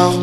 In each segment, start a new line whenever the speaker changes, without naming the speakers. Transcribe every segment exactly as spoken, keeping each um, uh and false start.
renard.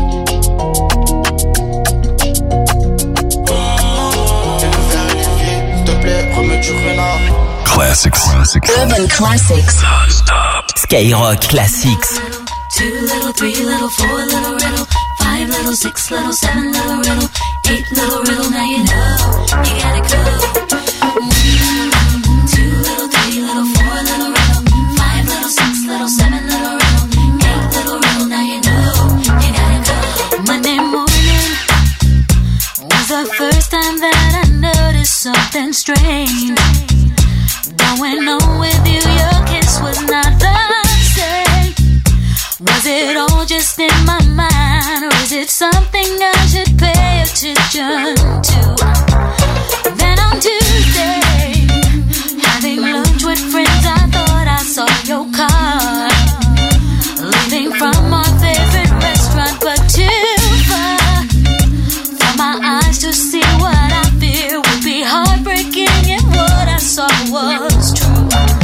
Classics. Classics.
Urban Classics.
Non-stop.
Skyrock Classics.
Two little, three little, four little riddle, five little, six little, seven little riddle, eight little riddle. Now you know you gotta go. Mm-hmm. Two little, three little, four little riddle, five little, six little, seven little riddle, eight little riddle. Now you know you gotta go. Monday morning was the first time that I noticed something strange. Going on with you, your kiss was not the same. Was it all just in my mind, or is it something I should pay attention to? Then on Tuesday, having lunch with friends, I thought I saw your car leaving from our favorite restaurant, but too far for my eyes to see what I fear would be heartbreaking, and what I saw was true.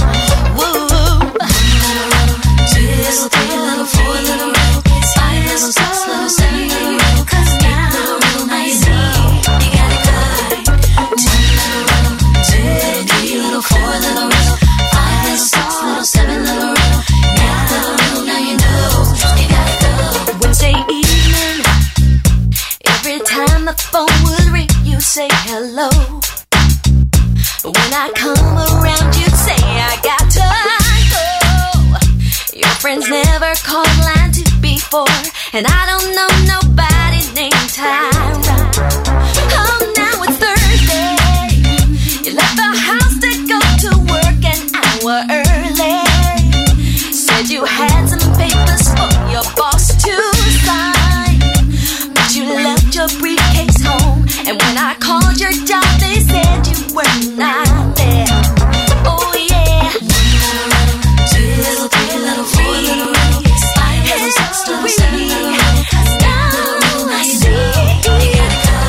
Little, three little, four little riddle, five little, six little, seven little riddle, cause eight little riddle, now you know you gotta go. Two little riddle, two, three little, four little riddle, five little, six little, seven little riddle, eight little riddle, now you know you gotta go. Wednesday evening, every time the phone would ring, you'd say hello. But when I come around, you'd say I got to go. Your friends never called line two before, and I don't know nobody named Tyra. Oh, now it's Thursday. You left the house to go to work an hour early. Said you had some papers for your boss to sign, but you left your briefcase home, and when I called your job, they said you were not there. Oh yeah. Two little, three little, four little riddle, five little, six little, seven little riddle, cause now I see you gotta go.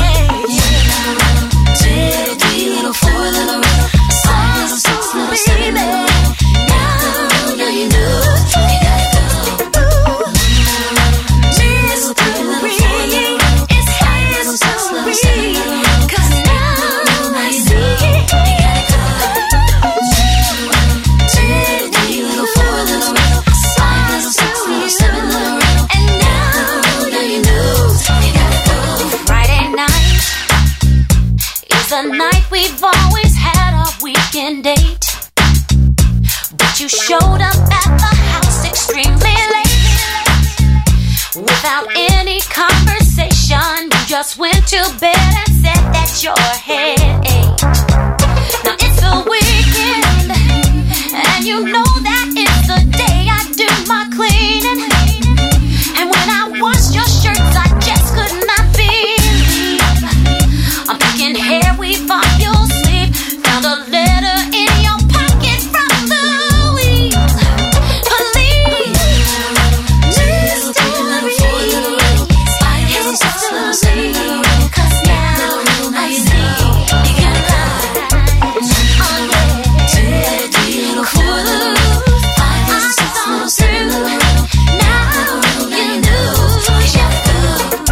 Two, three little, four little riddle, five little, six little, seven little riddle, now, now you know you gotta go. Two, three little, four little riddle, five little, six little, seven little riddle, cause now I see you gotta go. Two, three little, four little riddle, five little, six little, seven little riddle, and now, now you know you gotta go. Friday night is the night we've always had our weekend date, but you showed up at the house extremely late. Without any conversation, you just went to bed and said that your head ached. Now it's the weekend, and you know that it's the day I do my cleaning. And when I washed your shirts, I just could not believe I'm picking hair weave off your sleeve. Found a letter in your pocket from Louise. Please, just tell me. Five little, six little, seven little riddle, cause now I see you gotta go. Oh yeah. Two, three little, four little riddle, five little, six little, seven little riddle, now you know you gotta go.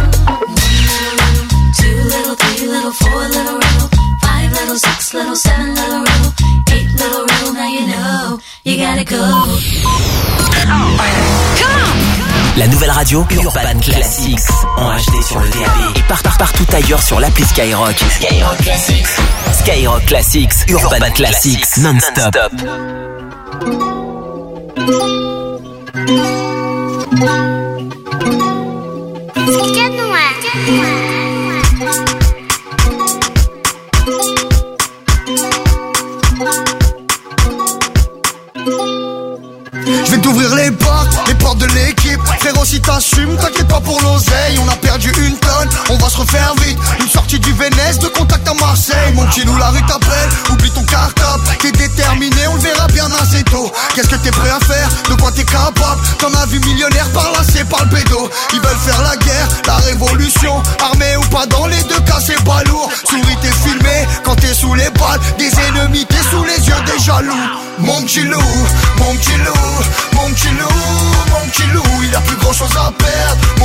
Two little, three little, four little riddle, five little, six little, seven little riddle, eight little riddle, now you know you gotta go.
La nouvelle radio Urban Classics en H D sur le D A B et par, par, partout ailleurs sur l'appli Skyrock. Skyrock Classics. Skyrock Classics. Urban, Urban Classics. Classics. Non-stop.
Je vais t'ouvrir les portes, les portes de l'équipe. Frérot, si t'assumes, t'inquiète pas pour l'oseille. On a perdu une tonne, on va se refaire vite. Une sortie du Vénès, de contact à Marseille. Mon petit loup, la rue t'appelle, oublie ton cartable. T'es déterminé, on le verra bien assez tôt. Qu'est-ce que t'es prêt à faire, de quoi t'es capable? T'en as vu millionnaire par là, c'est par le pédo. Ils veulent faire la guerre, la révolution. Armé ou pas, dans les deux cas c'est pas lourd. Souris, t'es filmé, quand t'es sous les balles des ennemis, t'es sous les yeux des jaloux. Mon petit loup, mon petit loup, mon petit loup, mon petit loup, il a plus grand chose à perdre.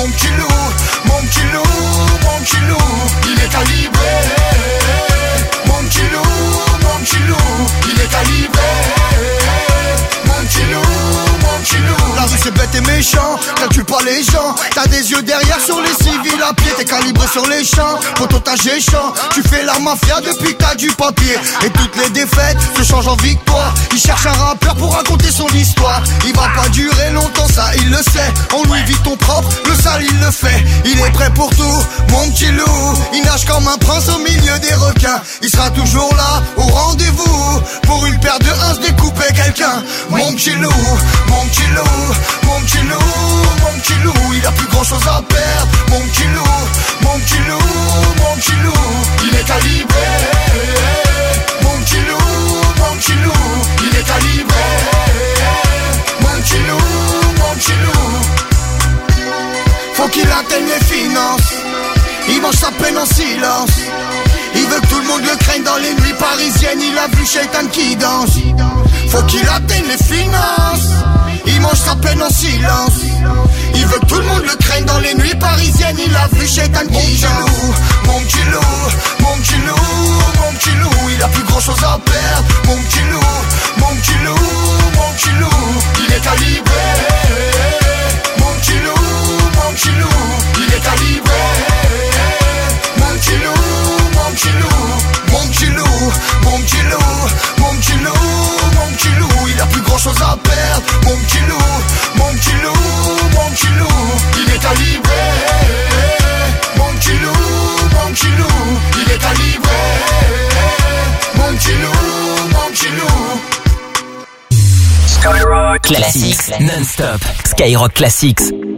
méchant. T'as des yeux derrière sur les civils à pied. T'es calibré sur les champs, phototage géchant. Tu fais la mafia depuis que t'as du papier. Et toutes les défaites se changent en victoire. Il cherche un rappeur pour raconter son histoire. Il va pas durer longtemps, ça il le sait. On lui vit ton propre, le sale il le fait. Il est prêt pour tout, mon petit loup. Il nage comme un prince au milieu des requins. Il sera toujours là, au rendez-vous. Pour une paire de uns découper quelqu'un. Mon petit loup, mon petit loup, mon petit loup, mon petit loup. Il a plus grand chose à perdre. Mon petit loup, mon petit loup, mon petit loup. Il est calibré. Mon petit loup, mon petit loup. Il est calibré. Mon petit loup, mon petit loup. Faut qu'il atteigne les finances. Il mange sa peine en silence. Il veut que tout le monde le craigne dans les nuits parisiennes. Il a vu Shaitan qui danse. Faut qu'il atteigne les finances. Il mange sa peine en silence. Il veut que tout le monde le craigne dans les nuits parisiennes. Il a vu Shaitan qui danse. Mon petit loup, mon petit loup, mon petit loup. Il a plus grand chose à perdre. Mon petit loup, mon petit loup, mon petit loup. Il est calibré. Mon petit loup, mon petit loup. Il est calibré. Mon petit loup, mon petit loup, mon petit loup, mon petit loup, mon petit loup, mon petit loup, il a plus grand chose à perdre. Mon petit loup, mon petit loup, mon petit loup, il est calibré. Mon petit loup, mon petit loup, il est calibré. Mon petit loup, mon petit loup.
Skyrock Classics non-stop. Skyrock Classics.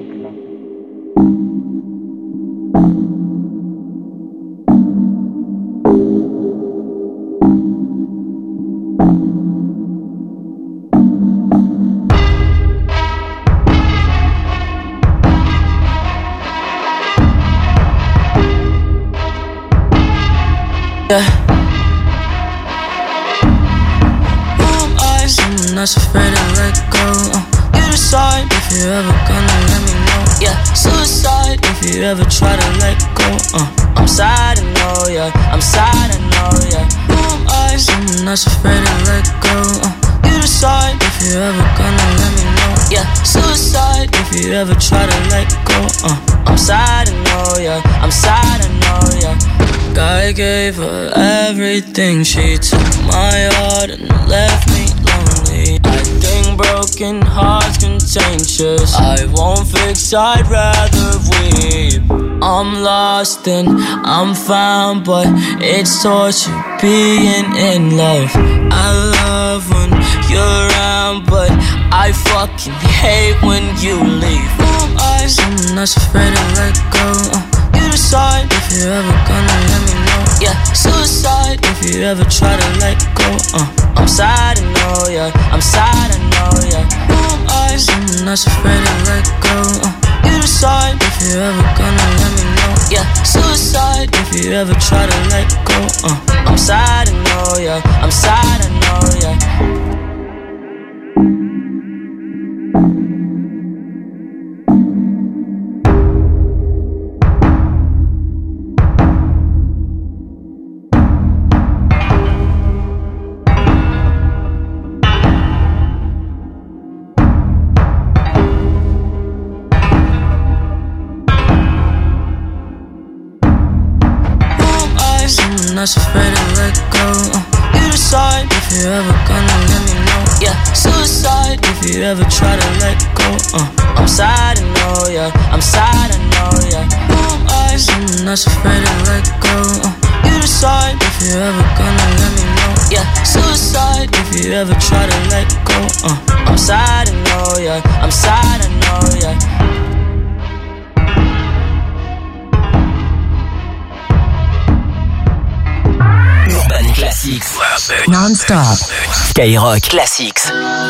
Yeah. Who am I? Someone that's afraid to let go. Uh, you decide if you're ever gonna let me know. Yeah, suicide if you ever try to let go. Uh, I'm sad, I know, yeah. I'm sad, I know, yeah. Who am I? Someone that's afraid to let go. Uh, you decide if you're ever gonna let me know. Yeah, suicide if you ever try to let go. Uh, I'm sad, I know, yeah. I'm sad, I know, yeah. I gave her everything. She took my heart and left me lonely. I think broken hearts contagious. I won't fix, I'd rather weep. I'm lost and I'm found, but it's torture being in love. I love when you're around, but I fucking hate when you leave. Who am I? Someone that's afraid to let go. uh, You decide if you're ever gonna let me know. Yeah, suicide if you ever try to let go. uh, I'm sad, I know, yeah. I'm sad, I know, yeah. Who am I? Someone that's afraid to let go. uh, You decide if you're ever gonna let me know. Yeah, suicide if you ever try to let go. uh, I'm sad, I know, yeah. I'm sad, I know, yeah. That's afraid to let go. uh, You decide if you're ever gonna let me know. Yeah, suicide if you ever try to let go. uh, I'm sad, I know, yeah. I'm sad, I know, yeah. Who am I? Someone that's afraid to let go. uh, You decide if you're ever gonna let me know. Yeah, suicide if you ever try to let go. uh, I'm sad, I know, yeah. I'm sad, I know, yeah.
Urban Classics.
Classics.
Non-stop. Skyrock Classics.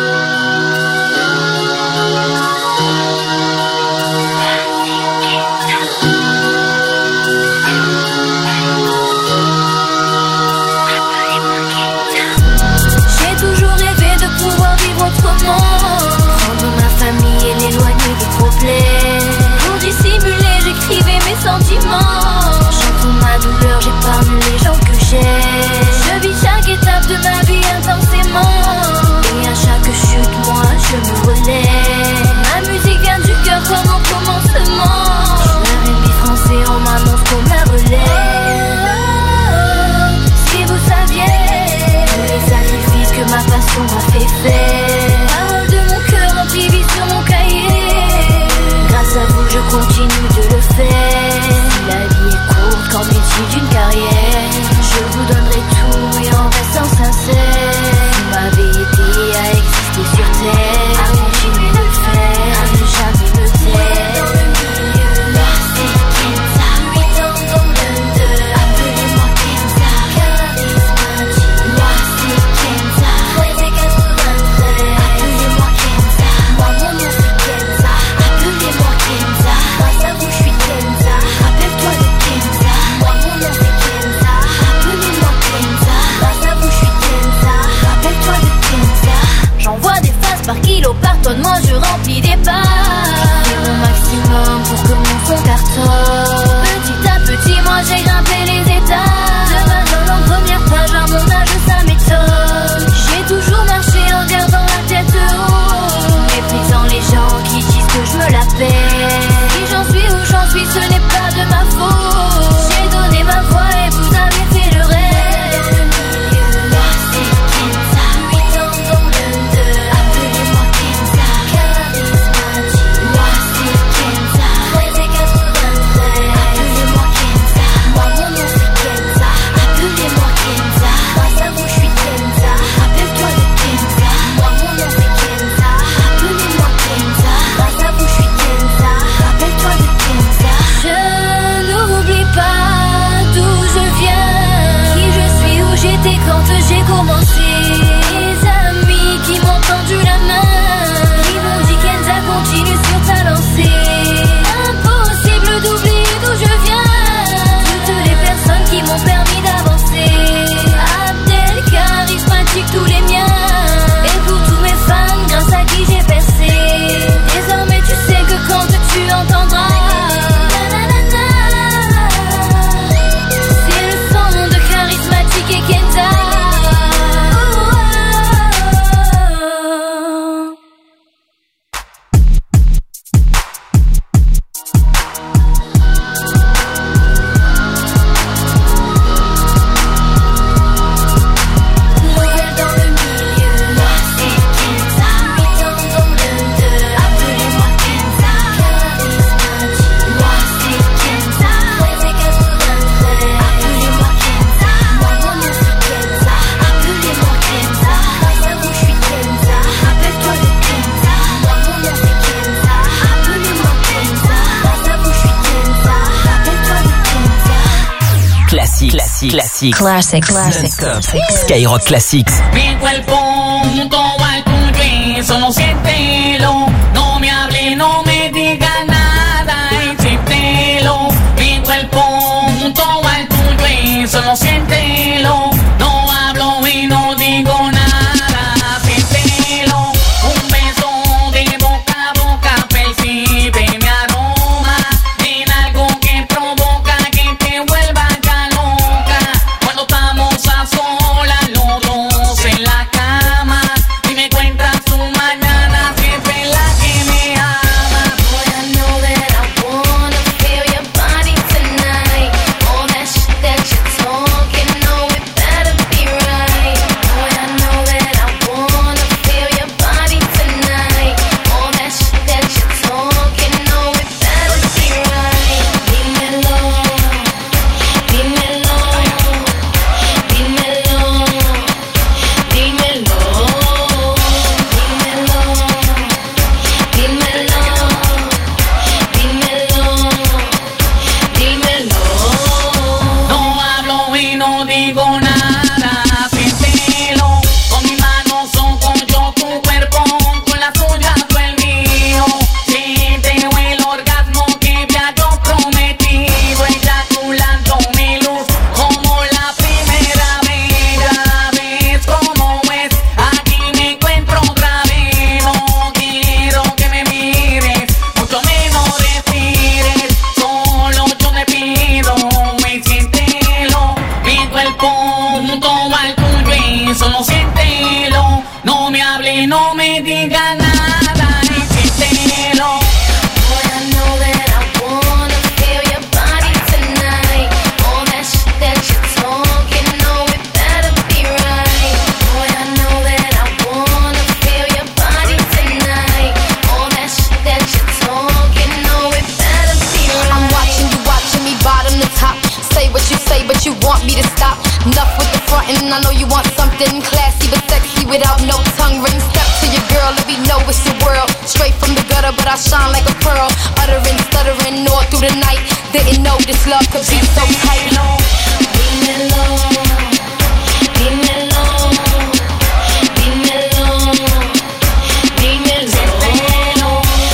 J'ai toujours rêvé de pouvoir vivre autrement. Prendre ma famille et l'éloigner des problèmes. Pour dissimuler, j'écrivais mes sentiments. J'entends ma douleur, j'épargne les gens que j'aime. Je vis chaque étape de ma vie intensément. Et à chaque chute, moi partie d'une carrière. Je vous donnerai tout et en restant sincère. Vous m'avez aidé à exister sur terre, à continuer de le faire, à ne jamais me taire. Dans le milieu, là c'est Kenza. huit ans dans l'Under, appelez-moi Kenza. Charismatique, moi c'est Kenza. treize et quatre-vingt-treize, appelez-moi Kenza. Moi mon nom c'est Kenza, appelez-moi Kenza. Grâce à vous je suis Kenza, rappelle-toi de Kenza. Moi mon nom c'est Kenza, appelez-moi Kenza. Grâce à vous je suis Kenza, rappelle-toi de Kenza. J'envoie des phases par kilo, par tonne, moi je remplis des parts. Je fais mon maximum pour que mon son cartonne. Petit à petit moi j'ai grimpé les états. De ma zone en première page à mon âge ça m'étonne. J'ai toujours marché en gardant la tête haute, méprisant les gens qui disent que je me la pète. Si j'en suis où j'en suis ce n'est pas de ma faute. J'ai donné ma voix et vous avez fait le reste. Dans le milieu, là c'est Kenza. huit ans dans l'Under, appelez-moi Kenza. Charismatique, moi c'est Kenza. treize et quatre-vingt-treize, appelez-moi Kenza. Moi mon nom c'est Kenza, appelez-moi Kenza. Grâce à vous je suis Kenza, rappelle-toi de Kenza. Moi mon nom c'est Kenza, appelez-moi Kenza. Grâce à vous je suis Kenza, rappelle-toi de Kenza. Je n'oublie pas d'où je viens, qui je suis, où j'étais quand j'ai commencé. Mes amis qui m'ont tendu la main, qui m'ont dit Kenza continue sur ta lancée. Impossible d'oublier d'où je viens, toutes les personnes qui m'ont permis d'avancer. Abdel, charismatique, tous les miens, et pour tous mes fans grâce à qui j'ai percé. Désormais tu sais que quand tu entendras nanana, c'est le son de charismatique et Kenza. Nouvelle dans le milieu, là c'est Kenza. huit ans dans l'Under, appelez-moi Kenza. Charismatique, moi c'est Kenza. treize et quatre-vingt-treize, appelez-moi Kenza. Moi mon nom c'est Kenza, appelez-moi Kenza. Grâce à vous je suis Kenza, rappelle-toi de Kenza. Moi mon nom c'est Kenza, appelez-moi Kenza. Grâce à vous je suis Kenza, rappelle-toi de Kenza.
Classique, classique, classique.
Classic, classic.
Non-stop. Skyrock Classics.
Mi cuerpo junto al tuyo y solo siéntelo. No me hable, no me diga nada y siéntelo. Mi cuerpo junto al tuyo y solo siéntelo. No hablo y no digo nada, siéntelo. Un beso de boca a boca percibe mi aroma. En algo que provoca que te vuelva ya loca. Cuando estamos a solas los dos en la cama y me encuentras tu mañana siempre en la
you want me to stop? Enough with the frontin', I know you want something classy but sexy without no tongue ring. Step to your girl, let me know it's your world. Straight from the gutter, but I shine like a pearl. Uttering, stuttering, all through the night. Didn't know this love could be so tight. Dímelo, dímelo, dímelo, dímelo, dímelo,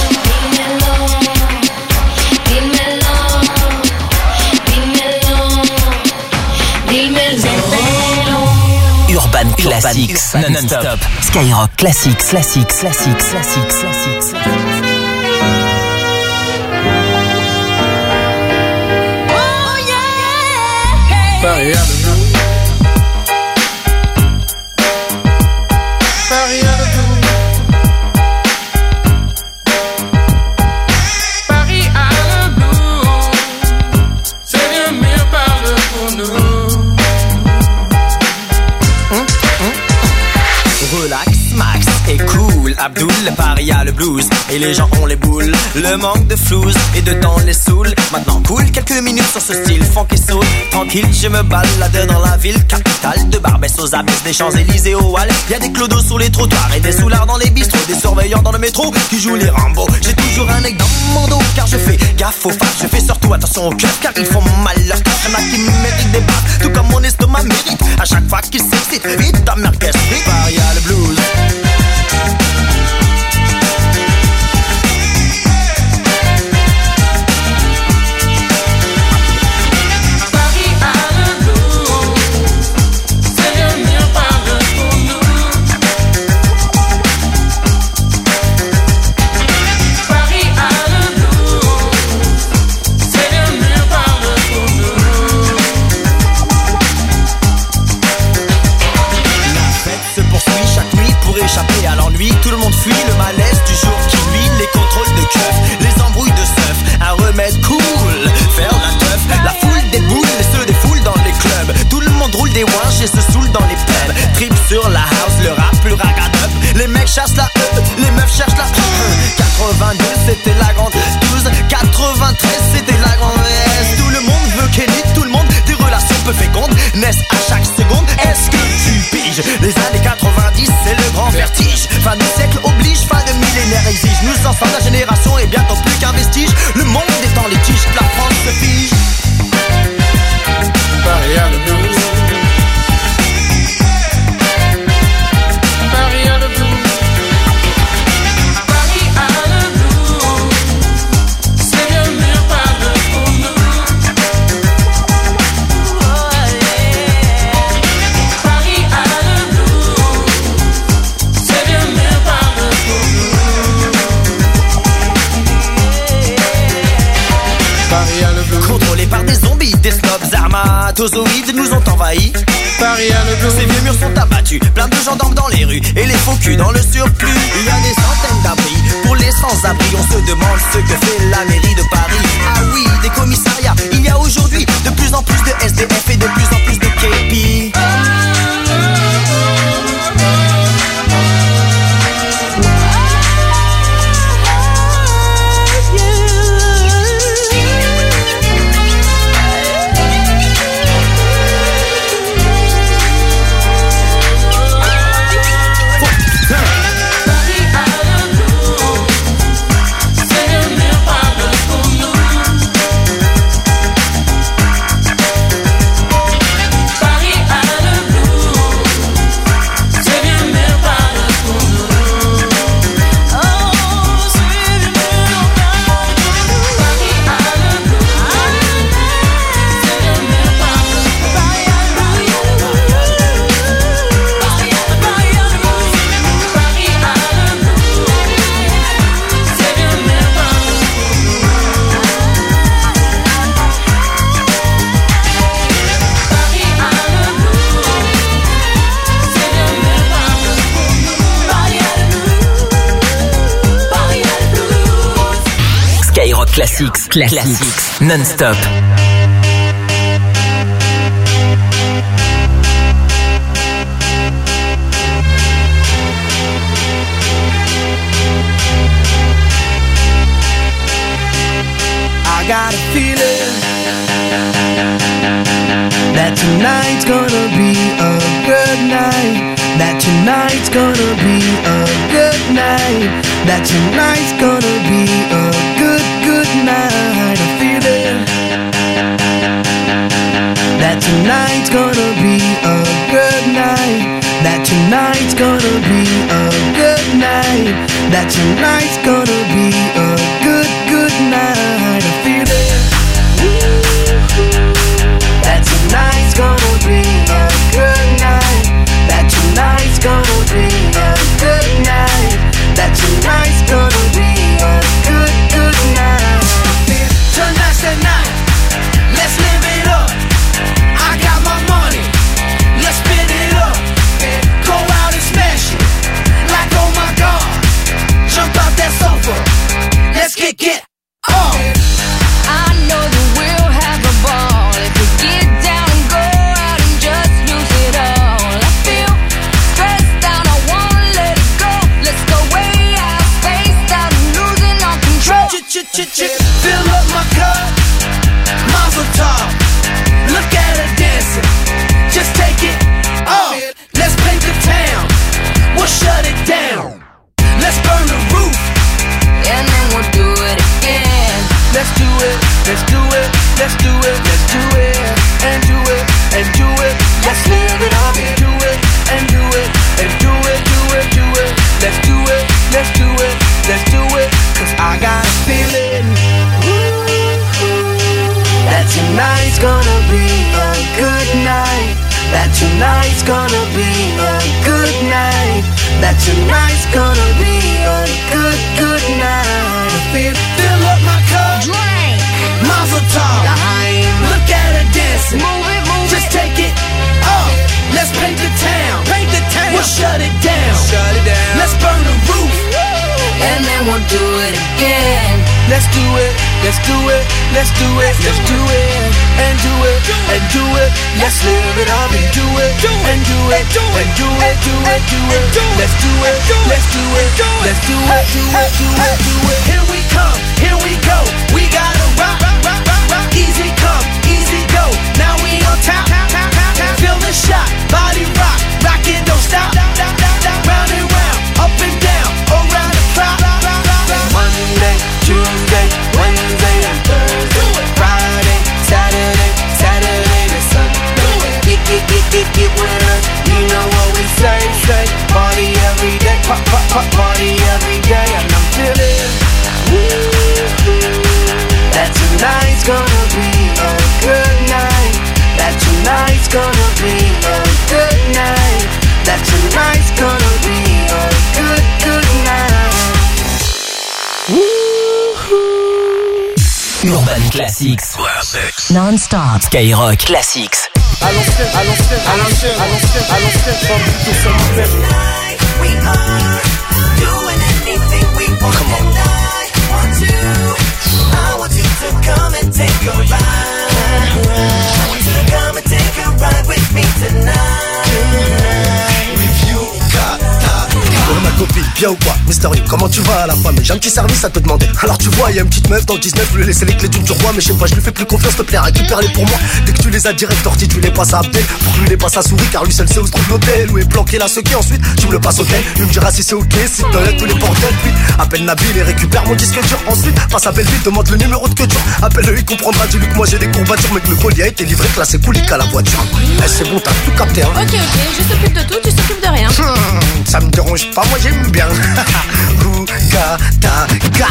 dímelo, dímelo.
Urban Classics, non-stop. Skyrock Classics, Classics, Classics, Classics, Classics.
Paris Avenue. Paris Avenue. Paris Avenue. C'est le mieux parle pour nous.
Hum, hum. Relax, Max et cool. Abdul, Paris a le blues. Et les gens ont les boules. Le manque de flouze et de temps les saoule. Maintenant cool quelques minutes sur ce style funk et soul. Tranquille, je me balade dans la ville capitale. De Barbès aux abysses, des Champs-Élysées au Halles. Y'a des clodos sous les trottoirs et des soulards dans les bistrots. Des surveillants dans le métro qui jouent les Rambo. J'ai toujours un aigle dans mon dos car je fais gaffe aux faces. Je fais surtout attention au cœur car ils font mal leur tâche. Y'en a qui méritent des battes, tout comme mon estomac mérite. À chaque fois qu'ils s'excitent, vite ta merguez frite. Paris a le blues. Échapper à l'ennui, tout le monde fuit le malaise du jour qui nuit, les contrôles de keuf, les embrouilles de seuf, un remède cool, faire la teuf, la foule déboule et se défoule dans les clubs, tout le monde roule des ouinges et se saoule dans les pubs, trip sur la house, le rap, le ragadub, les mecs chassent la E, les meufs cherchent la E, quatre-vingt-deux c'était la grande douze, quatre-vingt-treize c'était la grande S, tout le monde veut Kenny, tout le monde des relations peu fécondes, naissent à chaque seconde, est-ce que tu piges, les années quatre-vingt-dix c'est le grand vertige, fin du siècle oblige, fin de millénaire exige, nous ensemble la génération est bientôt plus qu'un vestige, le monde est en litige, la France se fige.
Paris a le blues. Paris a le blues. Paris a le blues. C'est le mieux parle pour nous. Paris a le blues. C'est le mieux parle pour nous. Paris a le blues.
Contrôlés par des zombies, des snobs armatozoïdes nous ont envahis.
Paris a le blues.
Ces vieux murs sont abattus, plein de gendarmes dans les rues et les faux culs dans le surplus. Il y a des centaines d'abris pour les sans-abri. On se demande ce que fait la mairie de Paris. Ah oui, des commissariats. Il y a aujourd'hui de plus en plus de S D F et de plus en plus de K P. Classics, Classics, non-stop.
I got a feeling that tonight's gonna be a good night. That tonight's gonna be a good night. That tonight's gonna be a good, good night. I feel it. That tonight's gonna be a good night. That tonight's gonna be a good night. That tonight's gonna be a good, good night. I feel it. That tonight's gonna be a good night. That tonight's gonna be a good night. That tonight's gonna be a good, good night.
Tonight's the night, let's live it up. I got my money, let's spin it up. Go out and smash it, like oh my god. Jump out that sofa, let's kick it up.
I know that we'll have a ball if we get down and go out and just lose it all. I feel stressed out, I wanna let it go. Let's go way out, spaced out, and losing all control.
Fill up my cup, Mazel tov. Look at her dancing, just take it up. Let's paint the town, we'll shut it down. Let's burn the roof,
and then we'll do it again.
Let's do it, let's do it, let's do it, let's do it, and do it, and do it. Let's live it up and do it, and do it, and do it, do it, do it. Let's do it, let's do it, let's do it. Cause I got a feeling that tonight's gonna be a good night. That tonight's gonna be a good night. That tonight's gonna be a good, good night.
fill, fill up my cup,
Drink,
Mazel tov. Look at her dancing,
move it, move
just
it.
take it up. Let's paint the town,
Paint the town.
we'll shut it down.
Shut it down.
Let's burn the roof,
And then we'll do it again.
Let's do it, let's do it, let's do it, let's do it, and do it, and do it. Let's live it up and do it, and do it, and do it, do it, do it. Let's do it, let's do it, let's do it, do it, do it, do it.
here we come, here we go. We gotta rock, rock, rock, rock, rock. Easy come, easy go. Now we on top, feel the shot, body rock, rockin', don't stop. Round and round, up and down, around the clock.
Monday, Tuesday, Wednesday, and Thursday, Friday, Saturday, Saturday to Sunday. Get, get, get, get, get with us. You know what we say, say. Party every day, pop, pop, pop, party every day, and I'm feeling that tonight's gonna be a good night. That tonight's gonna be a good night. That tonight's gonna be a good, good night.
Urban Classics.
Classics.
Non-stop. Skyrock Classics.
À l'ancienne, à l'ancienne, à l'ancienne, à l'ancienne, à l'ancienne, sans plutôt ça nous fait.
We are doing anything we want and I want to. I want you to come and take a ride. I want you to come and take a ride with me tonight. If you got that.
Ouais ma copine, bien ou quoi? Mystery, comment tu vas à la femme? J'ai un petit service à te demander. Alors tu vois, y'a une petite meuf dans le dix-neuf, je lui ai laissé les clés d'une du roi. Mais je sais pas, je lui fais plus confiance, s'il te plaît, récupère-les pour moi. Dès que tu les as direct tortis, tu les passes à Abdel. Pour que lui les passe à Souris, car lui seul sait où se trouve l'hôtel. Où est planqué la sequée, ensuite tu me le passes au tel. Lui me dira si c'est ok, si t'enlèves tous les bordels. Puis appelle Nabil et récupère mon disque dur. Ensuite passe à Belleville, demande le numéro de que dur. Appelle-le, il comprendra, dis-lui que moi j'ai des courbatures. Mais que le colis a été livré, classé coulique à la voiture. Eh c'est bon, t'as tout capté hein.
Ok, ok, je s'occupe de tout, tu s'occupes de rien.
Hmm, ça me dérange pas, moi j'aime bien. Ouga, ta, ga.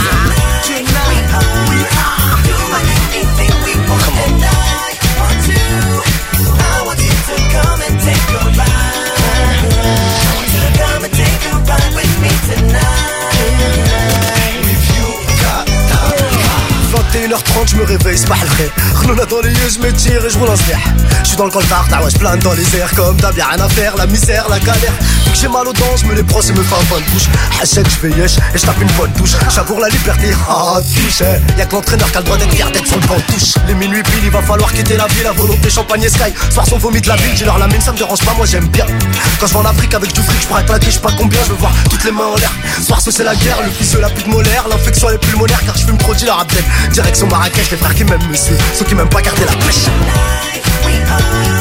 vingt et une heures trente, je me réveille, c'est pas le vrai. Renona dans les yeux, je me tire et je roule un sler. Je suis dans le coltard, t'as ouais, je plane dans les airs. Comme d'hab, y'a rien à faire, la misère, la galère. Vu que j'ai mal aux dents, je me les brosse et me fais un bain de bouche. Hachette, je fais yesh et je tape une bonne touche. J'avoue la liberté, ah, touche. Y'a que l'entraîneur qui a le droit d'être fier d'être sur le banc de touche. Les minuit pile, il va falloir quitter la ville. La volonté champagne et sky. Soir son vomi de la ville, j'ai leur la mine, ça me dérange pas, moi j'aime bien. Quand je vais en Afrique avec du fric, je pourrais claquer, je sais pas combien, je veux voir toutes les mains en l'air. Soir ce c'est la guerre, le fils de la pute molaire. L'infection elle est pulmonaire car je fume trop dealer Abdel. Direction Marrakech, les frères qui m'aiment me suivent, ceux qui m'aiment pas garder la pêche.
We are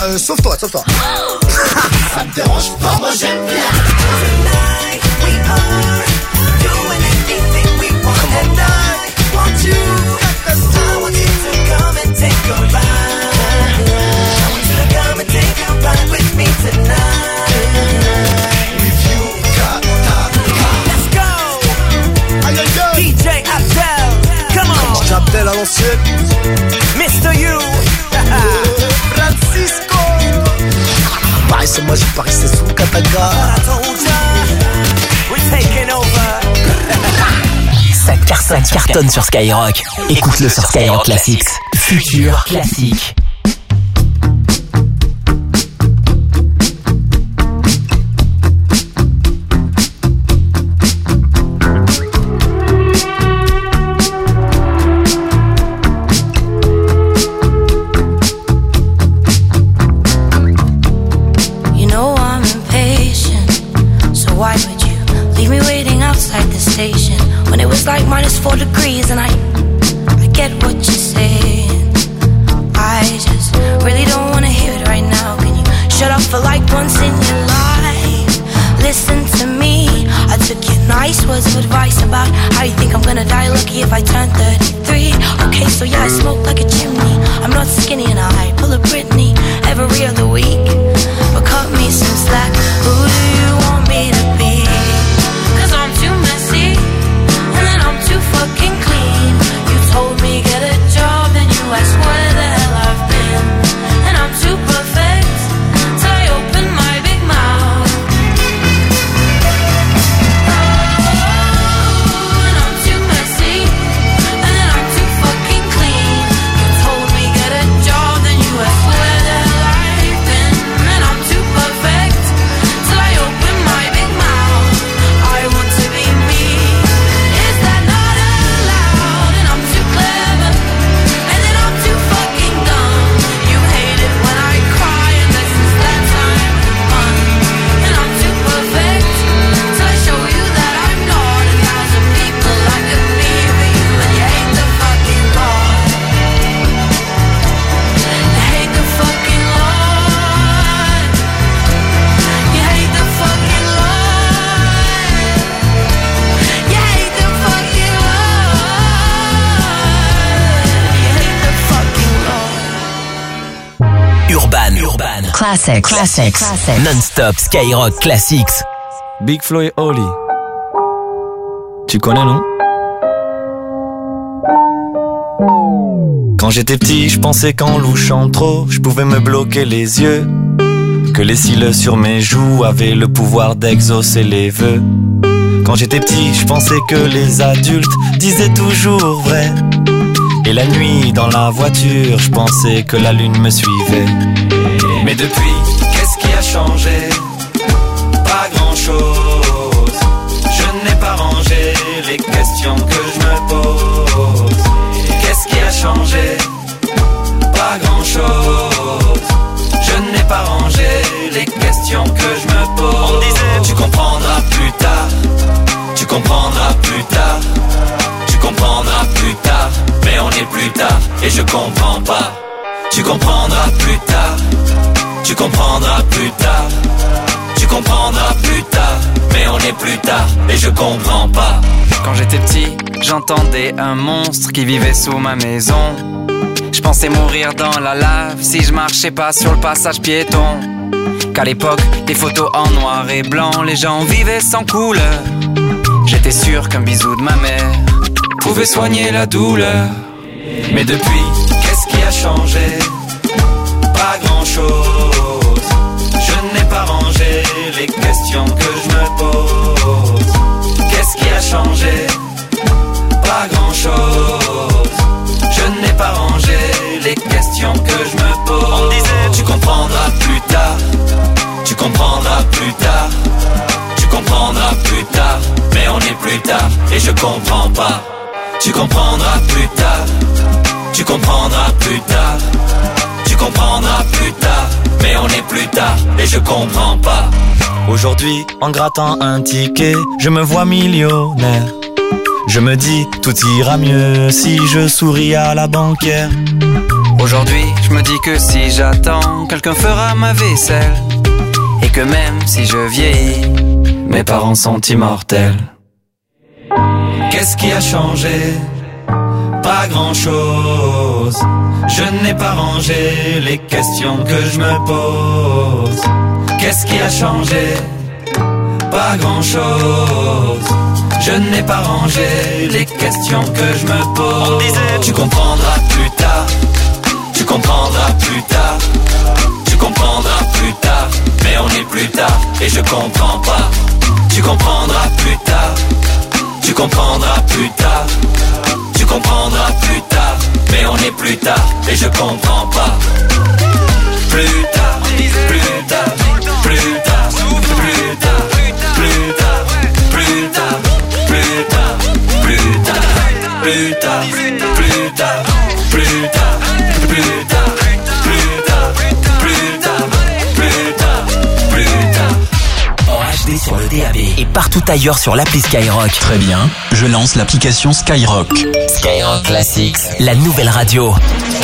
euh, sauve-toi, sauve-toi.
Ça me dérange pas, moi j'aime bien. Tonight we are doing anything we want. And I want you. I want you to come and take a ride. I want you to come and take a ride with me tonight. With you, got let's go.
Aïe aïe aïe.
D J Abdel, come on.
J'ai Abdel à l'ancienne.
Mister You.
Francisco. Paris c'est magique, Paris c'est sous Kataga.
I told ya, we're taking over.
Ça cartonne, ça cartonne sur Skyrock. Écoute-le sur Skyrock Classics. Futur classique.
You know I'm impatient, so why would you leave me waiting outside the station when it was like minus four degrees? And I, I get what you're saying. I just really don't wanna hear it right now. Can you shut up for like once in your life? Listen to me. I took your nice words of advice about how you think I'm gonna die lucky if I turn thirty-three. Okay, so yeah, I smoke like a chimney. I'm not skinny and I pull a Britney every other week. But cut me some slack. Who do you want me to be? Cause I'm too messy and then I'm too fucking clean. You told me get a job, then you asked where the hell I've been. And I'm too perfect till I open my big mouth. Oh, and I'm too messy and then I'm too fucking clean. You told me get a job, then you asked where the hell I've been. And I'm too perfect till I open my big mouth. I want to be me. Is that not allowed? And I'm too clever and then I'm too fucking dumb. You hate it when I cry and this is that time of the month. And I'm too perfect till I show you that I'm not. A thousand people like a me for you, and you hate the fucking Lord. You hate the fucking Lord. You hate the fucking Lord. You hate the fucking Lord. You hate the fucking Lord.
Urban, Urban.
Classics. Classics. Classics.
Non-stop Skyrock Classics.
Big Flo et Oli. Tu connais, non? Quand j'étais petit, je pensais qu'en louchant trop, je pouvais me bloquer les yeux. Que les cils sur mes joues avaient le pouvoir d'exaucer les vœux. Quand j'étais petit, je pensais que les adultes disaient toujours vrai. Et la nuit, dans la voiture, je pensais que la lune me suivait. Mais depuis, qu'est-ce qui a changé? Pas grand-chose. Je n'ai pas rangé les questions que je me pose. Qu'est-ce qui a changé? Pas grand-chose. Je n'ai pas rangé les questions que je me pose. On me disait, tu comprendras plus tard. Tu comprendras plus tard. Tu comprendras plus tard. Mais on est plus tard et je comprends pas. Tu comprendras plus tard. Tu comprendras plus tard. Tu comprendras plus tard. Mais on est plus tard et je comprends pas.
Quand j'étais petit, j'entendais un monstre qui vivait sous ma maison. Je pensais mourir dans la lave si je marchais pas sur le passage piéton. Qu'à l'époque, des photos en noir et blanc, les gens vivaient sans couleur. J'étais sûr qu'un bisou de ma mère pouvait soigner la douleur. Mais depuis, qu'est-ce qui a changé? Pas grand-chose. Je n'ai pas rangé les questions que je me pose. Qu'est-ce qui a changé? Pas grand-chose. Je n'ai pas rangé les questions que je me pose. On me disait, tu comprendras plus tard. Tu comprendras plus tard. Tu comprendras plus tard. Mais on est plus tard et je comprends pas. Tu comprendras plus tard. Tu comprendras plus tard. Tu comprendras plus tard. Mais on est plus tard et je comprends pas. Aujourd'hui, en grattant un ticket, je me vois millionnaire. Je me dis, tout ira mieux si je souris à la banquière. Aujourd'hui, je me dis que si j'attends, quelqu'un fera ma vaisselle. Et que même si je vieillis, mes parents sont immortels.
Qu'est-ce qui a changé? Pas grand-chose. Je n'ai pas rangé les questions que je me pose. Qu'est-ce qui a changé? Pas grand-chose. Je n'ai pas rangé les questions que je me pose. On disait tu comprendras plus tard. Tu comprendras plus tard. Tu comprendras plus tard. Mais on est plus tard et je comprends pas. Tu comprendras plus tard. Tu comprendras plus tard. Tu comprendras plus tard. Mais on est plus tard et je comprends pas. Plus tard, plus tard, plus tard, plus tard, plus tard, plus tard, plus tard, plus tard, plus tard, plus tard, plus tard, plus tard, plus tard, plus tard, plus tard, plus tard.
En H D sur le D A B et partout ailleurs sur l'appli Skyrock.
Très bien, je lance l'application Skyrock.
Skyrock Classics, la nouvelle radio.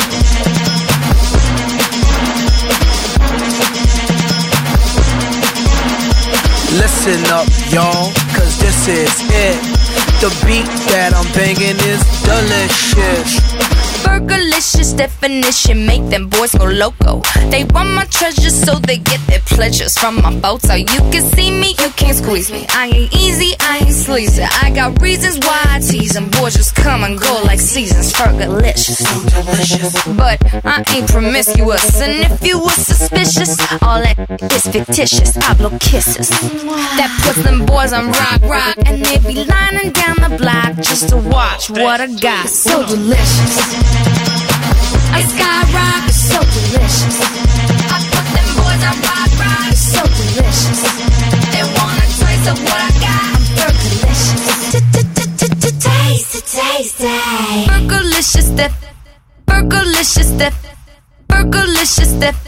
Listen up, y'all, cause this is it. The beat that I'm banging is delicious.
Burgerlicious definition, make them boys go loco. They want my treasures so they get their pleasures from my boat. So you can see me, you can't squeeze me. I ain't easy, I ain't sleazy. I got reasons why I tease them. Boys just come and go like seasons. Burgerlicious, so delicious. But I ain't promiscuous, and if you were suspicious, all that is fictitious. I blow kisses. That puts them boys on rock, rock, and they be lining down the block just to watch what I got. So delicious. I skyrock, it's so delicious. I put them boys on rock, rock, it's so delicious. They want a taste of what I got. I'm Burgerlicious. Taste, taste, taste. Burgerlicious, that. Burgerlicious, that. Burgerlicious, that.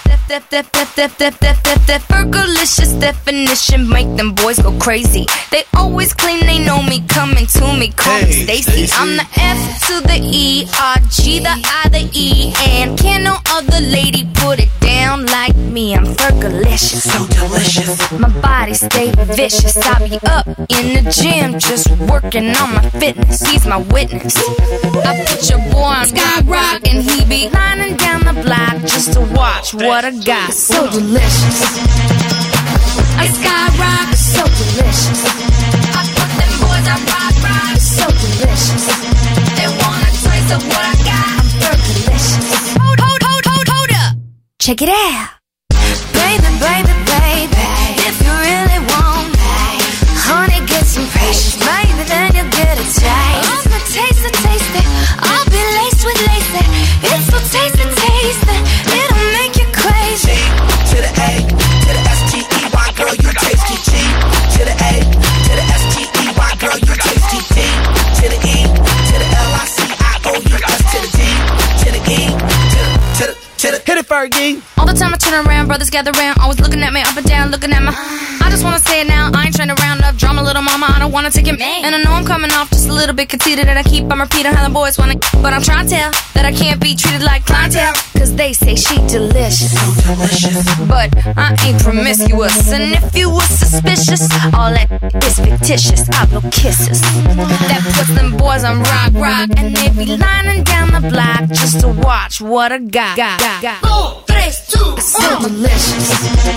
Burgerlicious definition make them boys go crazy. They always claim they know me, coming to me, call me
Hey,
Stacy.
Stacy.
I'm the F to the E, R, G, the I, the E, and can no other lady put it down like me. I'm Burgerlicious, so delicious. My body stay vicious. I be up in the gym, just working on my fitness. He's my witness. I put your boy on Skyrock, and he be lining down the block just to watch what I got. So delicious. I skyrock, it's so delicious. I put them boys on rock, rock, it's so delicious. They want a taste of what I got. I'm Burgerlicious. Hold, hold, hold, hold, hold up. Check it out. Baby, baby, baby, if you really want me, honey, get some patience. Maybe then you'll get a taste. I'm gonna taste it, taste it. I'll be laced with lace. It's so tasty, tasty. It'll make you crazy.
To the A, to the S T E Y, girl, you tasty. G to the A, to the S T E Y, girl, you tasty. D to the E, to the L I C I O U S to the D, to the E, to the, to the, to the. Hit it, Fergie.
All the time I turn around, brothers gather round, always looking at me up and down, looking at my. I just wanna say it now, I ain't trying to round up drama, little mama, I don't wanna take it. And I know I'm coming off just a little bit conceited, and I keep on repeating how the boys wanna. But I'm trying to tell that I can't be treated like clientele, cause they say she delicious. But I ain't promiscuous, and if you were suspicious, all that is fictitious. I blow kisses. That puts them boys on rock, rock, and they be lining down the block just to watch what I got. got, got, got. Boom, tres, two, so delicious.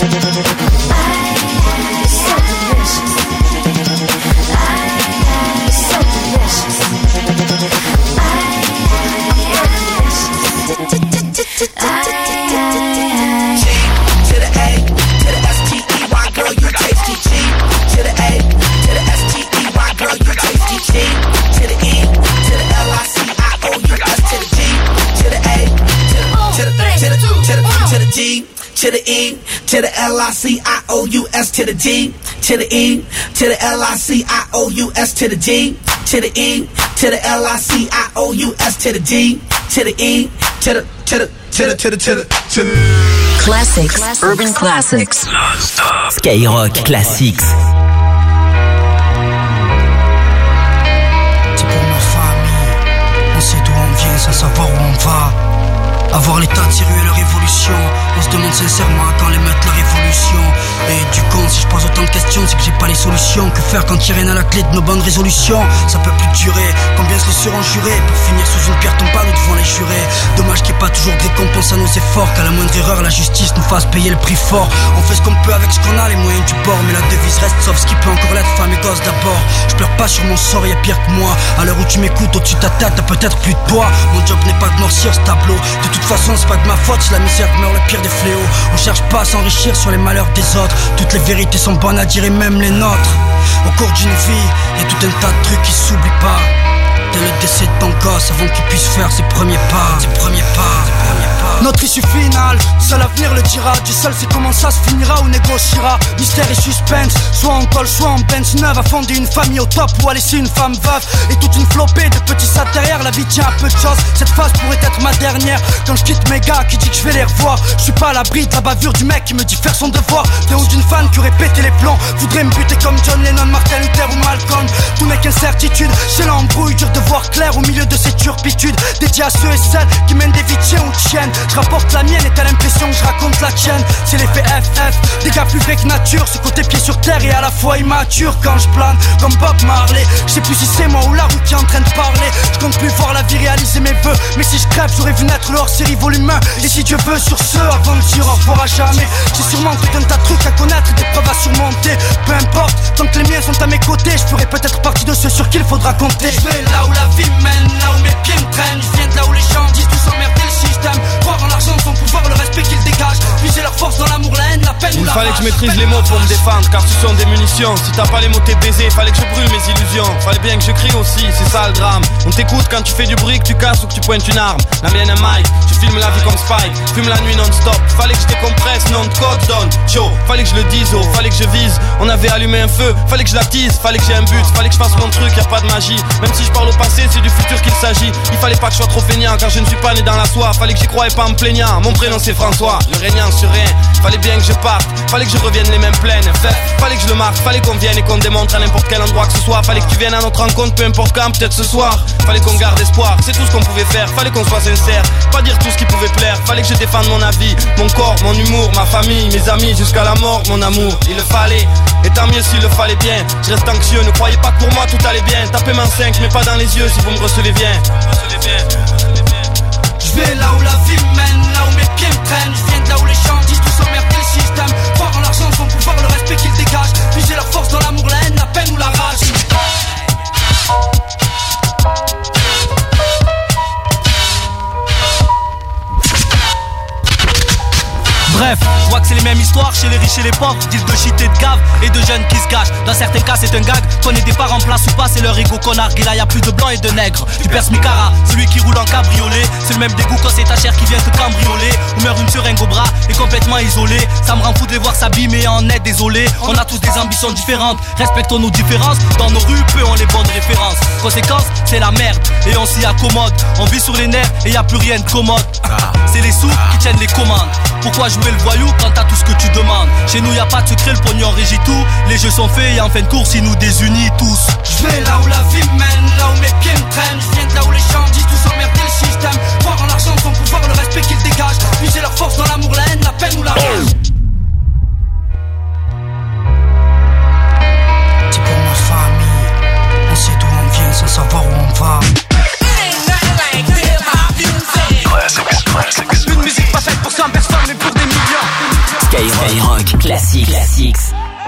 It's so delicious. It's so delicious.
To the A, to the S T E Y, girl, you tasty. G to the A, to the S T E Y, girl, you tasty. G to the E, to the L I C I O U S to the G, to the A, to the, to the, to the, to the, to the G, to the E, to the L I C I O U S to the D, to the E, to the L I C I O U S to the D, to the E, to the L I C I O U S to the D, to the E, to the, to the, to the, to the, to the, to the.
Classics. Classics. Urban Classics.
Skyrock Classics.
C'est pour ma famille, on sait d'où on vient sans savoir où on va.
À voir l'état de ces rues et leur évolution, on se demande sincèrement à quand les mettre la révolution. Et du compte, si je pose autant de questions, c'est que j'ai pas les solutions. Que faire quand il y a rien à la clé de nos bonnes résolutions? Ça peut plus durer, combien se le seront jurés pour finir sous une pierre tombale ou devant les jurés. Dommage qu'il n'y ait pas toujours de récompense à nos efforts, qu'à la moindre erreur la justice nous fasse payer le prix fort. On fait ce qu'on peut avec ce qu'on a, les moyens du bord, mais la devise reste sauf ce qui peut encore l'être, femme et gosse d'abord. Je pleure pas sur mon sort, y'a pire que moi. À l'heure où tu m'écoutes, au-dessus de ta tête, t'as peut-être plus de poids. Mon job n'est pas de noircir ce tableau. De toute façon, c'est pas de ma faute si la misère meurt le pire des fléaux. On cherche pas à s'enrichir sur les malheurs des autres. Toutes les vérités sont bonnes à dire et même les nôtres. Au cours d'une vie, y'a tout un tas de trucs qui s'oublient pas. Dès le décès de ton gosse, avant qu'il puisse faire ses premiers pas. Ses premiers pas, ses premiers pas. Notre issue finale, seul l'avenir le dira. Dieu seul sait comment ça se finira ou négociera. Mystère et suspense, soit en col, soit en Benz neuve. À fonder une famille au top ou à laisser une femme veuve. Et toute une flopée de petits sats derrière. La vie tient à peu de choses, cette phase pourrait être ma dernière. Quand je quitte mes gars qui dit que je vais les revoir, je suis pas à l'abri de la bavure du mec qui me dit faire son devoir. Des ou d'une fan qui aurait pété les plombs, voudrait me buter comme John Lennon, Martin Luther ou Malcolm. Tout n'est qu'incertitude, c'est l'embrouille, dur de voir clair au milieu de ces turpitudes. Dédié à ceux et celles qui mènent des vies de chiens ou de chiennes. Je rapporte la mienne et t'as l'impression que je raconte la tienne. C'est l'effet F F, des gars plus vrais que nature. Ce côté pied sur terre et à la fois immature. Quand je plane comme Bob Marley, je sais plus si c'est moi ou la route qui est en train de parler. Je compte plus voir la vie réaliser mes vœux, mais si je crève j'aurais vu naître le hors-série volume un. Et si Dieu veut sur ce, avant de dire au revoir à jamais, j'ai sûrement tout un tas de trucs à connaître, des preuves à surmonter. Peu importe, tant que les miens sont à mes côtés, je ferai peut-être partie de ceux sur qui il faudra compter. Je vais là où la vie mène, là où mes pieds me traînent. Je viens de là où les gens disent tous emmerder le système. Croire en l'argent, son pouvoir, le respect qu'ils dégagent. Puiser leur force dans l'amour, la haine, la peine ou
Il
la
fallait
rage.
que je maîtrise les mots pour me défendre, car ce sont des munitions. Si t'as pas les mots t'es baisé, fallait que je brûle mes illusions. Fallait bien que je crie aussi, c'est ça le drame. On t'écoute quand tu fais du bruit, que tu casses ou que tu pointes une arme. La mienne est Mike, tu filmes la vie comme Spike. Fume la nuit non-stop, fallait que je décompresse, non de code donne. Show, fallait que je le dise, oh, fallait que je vise. On avait allumé un feu, fallait que je l'attise. Fallait que j'ai un but, fallait que je fasse mon truc, y a pas de magie. Même si je parle au passé, c'est du futur qu'il s'agit. Il fallait pas que je sois trop feignant, car je ne suis pas né dans la soie. Fallait que j'y croie et pas en me plaignant. Mon prénom c'est François, le régnant sur rien. Fallait bien que je parte, fallait que je revienne les mêmes pleines. Fait, fallait que je le marque, fallait qu'on vienne et qu'on démontre à n'importe quel endroit que ce soit. Fallait que tu viennes à notre rencontre, peu importe quand, peut-être ce soir. Fallait qu'on garde espoir, c'est tout ce qu'on pouvait faire. Fallait qu'on soit sincère, pas dire tout ce qui pouvait plaire. Fallait que je défende mon avis, mon corps, mon humour, ma famille, mes amis, jusqu'à la mort, mon amour. Il le fallait, et tant mieux s'il le fallait bien. Je reste anxieux, ne croyez pas que pour moi tout allait bien. Tapez main cinq, mais pas dans les yeux si vous me recevez bien.
Je vais là où la vie mène, là où mes pieds me traînent. Je viens de là où les gens disent tous emmerder le système. Croire en l'argent, son pouvoir, le respect qu'ils dégagent. Puiser leur force dans l'amour, la haine, la peine ou la rage.
Bref, je vois que c'est les mêmes histoires chez les riches et les pauvres. Deal de shit et de cave et de jeunes qui se gâchent. Dans certains cas c'est un gag, qu'on ait des parents en place ou pas, c'est leur ego qu'on nargue. Et là y'a plus de blancs et de nègres. Tu perces Micara, celui qui roule en cabriolet. C'est le même dégoût quand c'est ta chair qui vient te cambrioler. Ou meurt une seringue au bras et complètement isolé. Ça me rend fou de les voir s'abîmer en est désolé. On a tous des ambitions différentes, respectons nos différences. Dans nos rues, peu ont les bonnes références. Conséquence, c'est la merde et on s'y accommode. On vit sur les nerfs et y a plus rien de commode. C'est les sous qui tiennent les commandes. Pourquoi jouer le voyou quand t'as tout ce que tu demandes? Chez nous y a pas de secret, le pognon régit tout. Les jeux sont faits et en fin de course ils nous désunissent tous.
Je vais là où la vie mène, là où mes pieds me traînent. Je viens de là où les gens disent tous emmerder le système. Croire en l'argent, son pouvoir, le respect qu'ils dégagent. Puiser leur force dans l'amour, la haine, la peine ou la rage. C'est pour ma famille, on sait d'où on vient sans savoir où on va.
Une musique pas faite pour cent personnes mais pour des millions.
Skyrock, Skyrock, classique, classique.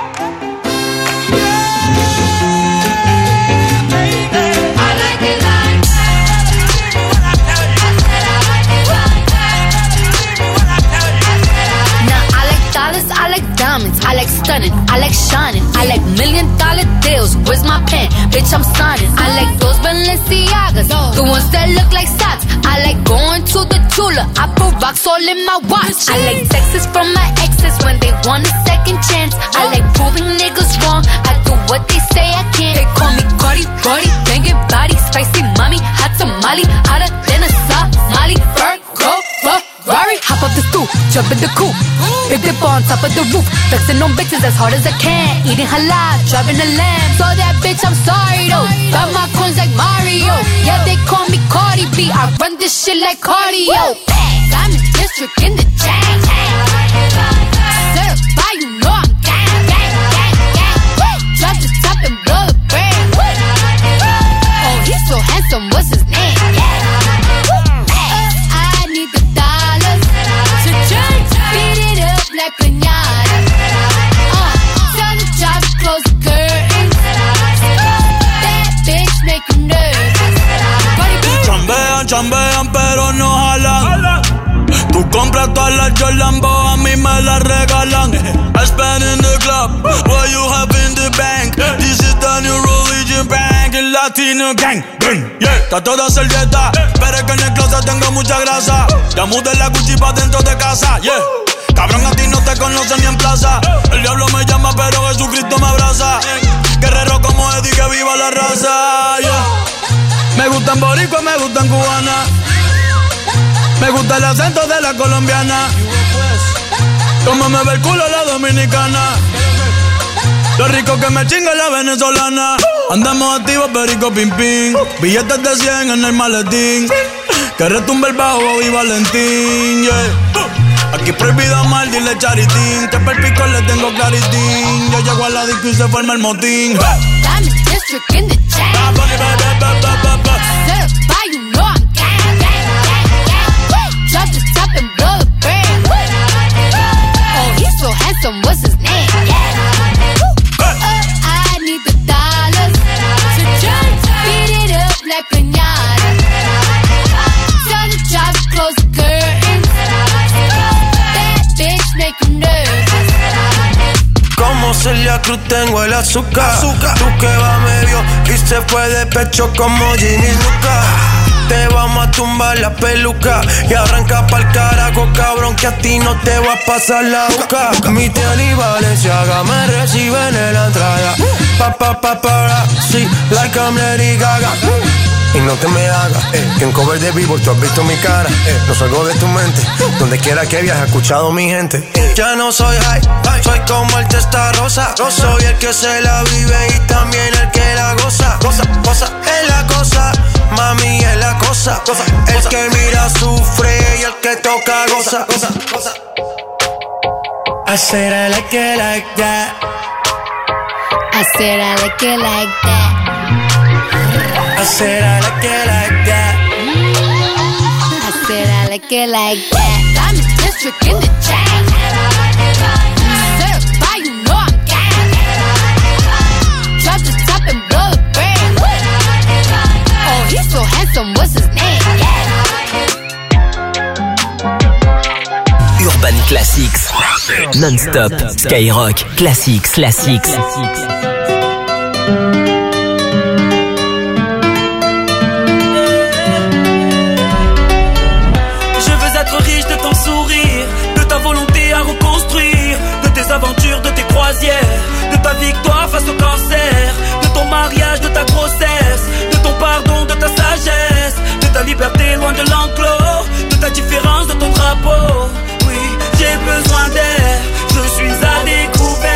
I like diamonds, I like stunning, I like shining, I like million dollar deals. Where's my pen? Bitch, I'm signing. I like those Balenciagas, the ones that look like socks. I like going to the Tula, I put rocks all in my watch. I like texts from my exes when they want a second chance. I like proving niggas wrong, I do what they say I can't. They call me Cardi, Cardi, banging body, spicy mommy, hot tamale, hotter than a Somali. Virgo, Ferrari, hop up the stoop, jump in the coupe. Big dip on top of the roof, flexing on bitches as hard as I can. Eating halal, driving a lamb. So that bitch, I'm sorry though. Got my coins like Mario. Yeah, they call me Cardi B. I run this shit like cardio. Diamond District in the chain. Certified, you know I'm gang, gang, gang, gang. Drop the top and blow the brand. Oh, he's so handsome, what's his name? I need the dollars to change, beat it up like piñata. Uh, tell the job to close the curtains. That bitch make you nervous.
Chambean, chambean, pero no jalan. Tú compras todas las Jordan, a mí me las regalan. I spend in the club, what you have in the bank. This is the new religion bank, el Latino gang. Yeah, está toda servieta, pero es que en el closet tengo mucha grasa. Ya mudé la Gucci pa' dentro de casa, yeah. Cabrón, a ti no te conocen ni en plaza. El diablo me llama, pero Jesucristo me abraza. Guerrero como Eddie, que viva la raza, yeah. Me gustan boricua, me gustan cubana. Me gusta el acento de la colombiana. Como me ve el culo la dominicana. Lo rico que me chinga la venezolana. Andamos activos, perico, pim, pim. Billetes de cien en el maletín. Que retumbe el bajo, Bobby Valentín, yeah. Aquí prohibido amar, dile charitín. Que per pico le tengo claritín. Yo llego a la disco y se forma el motín.
Diamond District in the chain. Certified, you know I'm gang, gang, gang, gang. Drop the top and blow the brand. Oh, he's so handsome, what's his name? I need the dollars to change, beat it up like piñata. Tell the job to close the curtains. That bitch make you nervous.
Como Celia Cruz tengo el azúcar. azúcar. Tú que va medio y se fue de pecho como Ginny Luca. Te vamos a tumbar la peluca y arranca pa'l carajo, cabrón, que a ti no te va a pasar la boca. Mi tía y Valenciaga me reciben en la entrada. Pa, pa, pa, para, sí, like I'm Lady Gaga. Y no te me hagas, eh, que en cover de Billboard tú has visto mi cara, eh, no salgo de tu mente, donde quiera que viajes, he escuchado mi gente. Ya no soy high, soy como el testarosa, yo soy el que se la vive y también el que la goza. Goza, goza, es la cosa, mami es la cosa, cosa el cosa. Que mira sufre y el que toca goza. Goza, goza. I said I like it like that.
I said I like it like that.
I said I like it like that.
I said I like it like that. Diamond District in the chain. Certified, you know I'm gang. Drop the top and blow the brand. Oh, he's so handsome, what's his name?
Urban Classics. Non-stop. Skyrock. Classics. Classics.
Riche de ton sourire, de ta volonté à reconstruire, de tes aventures, de tes croisières, de ta victoire face au cancer, de ton mariage, de ta grossesse, de ton pardon, de ta sagesse, de ta liberté loin de l'enclos, de ta différence, de ton drapeau. Oui, j'ai besoin d'air, je suis à découvert.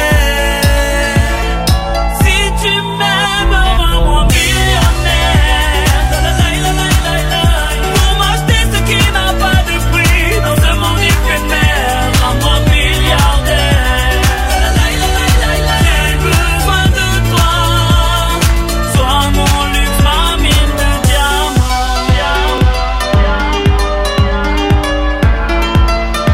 Si tu m'aimes, rends-moi millionnaire. Pour m'acheter ce qui n'a pas de prix dans ce monde éphémère, rends-moi milliardaire. J'ai besoin de toi, sois mon luxe, ma mine de diamants.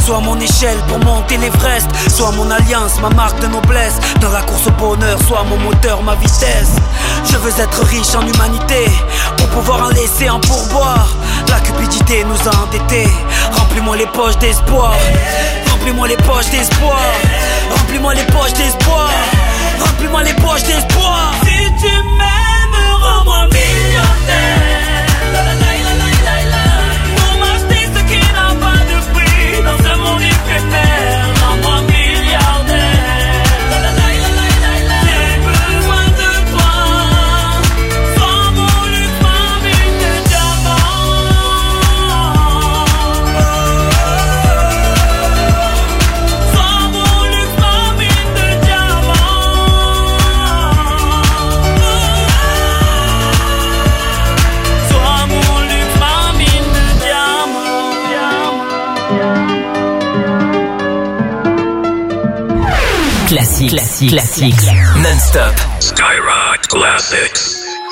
Sois mon échelle pour monter l'Everest. Sois mon alliance, ma marque de noblesse. Dans la course au bonheur, sois mon moteur, ma vitesse. Je veux être riche en humanité pour pouvoir en laisser un pourboire. La cupidité nous a endettés. Remplis-moi les poches d'espoir. Remplis-moi les poches d'espoir. Remplis-moi les poches d'espoir. Remplis-moi les poches d'espoir. Si tu m'aimes, rends-moi millionnaire. Pour m'acheter ce qui n'a pas de prix dans ce monde éphémère. Rends-moi milliardaire. J'ai besoin de toi. Sois mon luxe, ma mine de diamants. Sois mon luxe, ma mine de diamants. Sois mon luxe, ma mine de diamants.
Classique, classique, classique, non-stop.
Skyrock Classics.